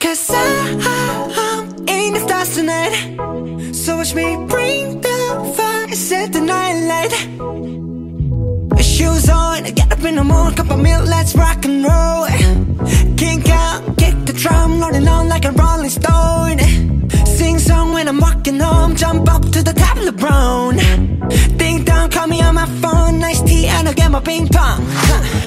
Cause I'm in the stars tonight. So watch me bring the fire, set the night light. Shoes on, get up in the morning, cup of milk, let's rock and roll. Kink out, kick the drum, rolling on like a rolling stone. Sing song when I'm walking home, jump up to the top of the brown. Ding dong, call me on my phone, nice tea and I'll get my ping pong.